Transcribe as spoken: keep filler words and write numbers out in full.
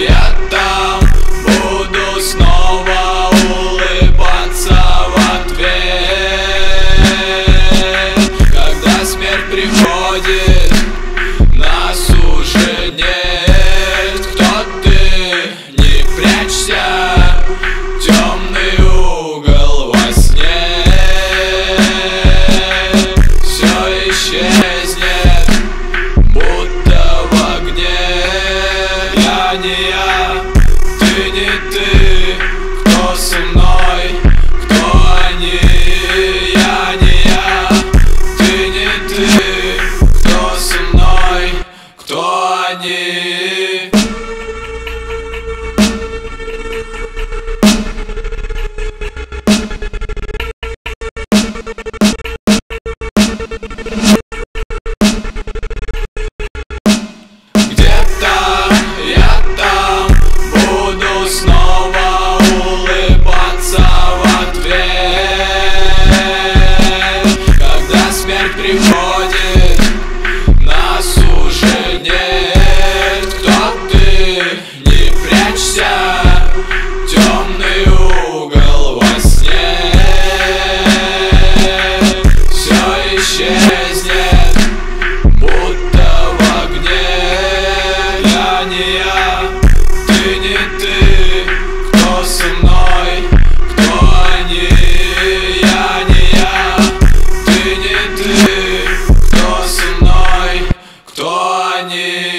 я там буду снова улыбаться в ответ. Когда смерть приходит, нас уже нет. Кто ты? Не прячься, темный угол во сне. Все исчезнет, будто в огне. Я не я, ты не ты. Кто со мной, кто они? Я не я, ты не ты. Кто со мной, кто они? Снова улыбаться в ответ. Когда смерть приходит, нас уже нет. Кто ты? Не прячься, темный угол во сне. Все исчезнет, будто в огне. Я не я, ты не ты. Кто со мной, кто они? Я не я, ты не ты. Кто со мной, кто они?